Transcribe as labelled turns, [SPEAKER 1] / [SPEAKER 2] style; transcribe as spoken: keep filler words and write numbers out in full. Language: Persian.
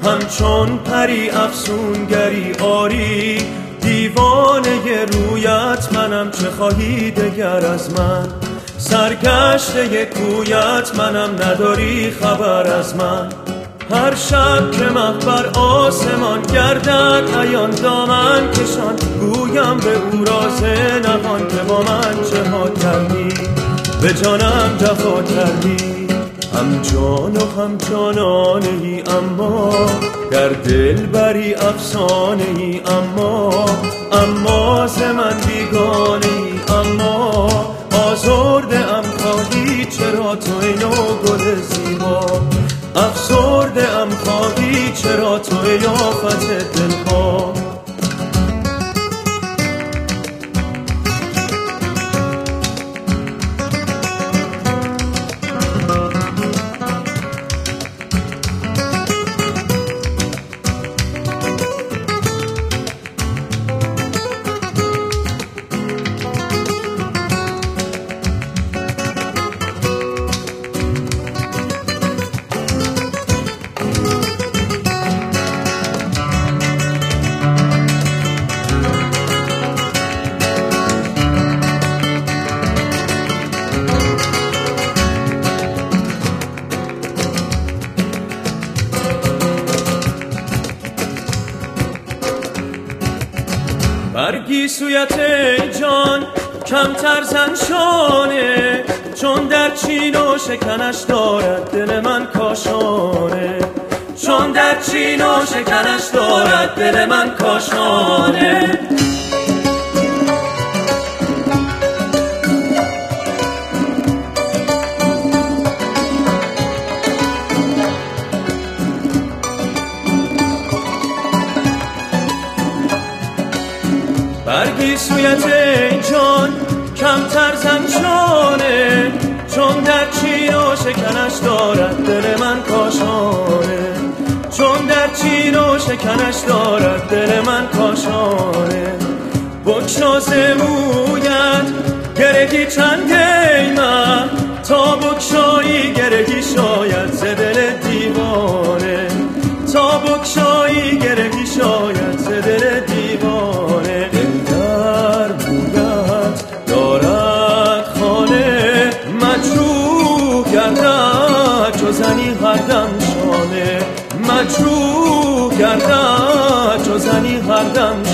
[SPEAKER 1] همچون پری افسونگری آری، دیوانه رویت منم، چه خواهی دگر از من؟ سرگشته کویت منم، نداری خبر از من. هر شب که مه بر آسمان گردد عیان دامن کشان، گویم به او راز نهان که با من چه ها کردی، به جانم جفا کردی. هم جان و هم جانانه ای اما در دل بری افسانه ای، اما اما ز من بیگانه ای، اما آزرده ام خواهی چرا تو ای نو گل زیبا، افسرده ام خواهی چرا تو ای آفت دلها. برگی سویت ای جان کمتر زن شانه، چون در چین و شکنش دارد دل من کاشانه، چون در چین و شکنش دارد دل من کاشانه. برگی سویت ای جان کمتر زن شانه، چون در چین و شکنش دارد دل من کاشانه، چون در چین و شکنش دارد دل من کاشانه. بگشاز مویت گرهی چند ای من، تا بگشایی گرهی شاید ز دل دیوانه، تا بگشایی گرهی شاید ز دل دیوانه. چو زنی هر دم شانه، مجروح گردد چو زنی هر دم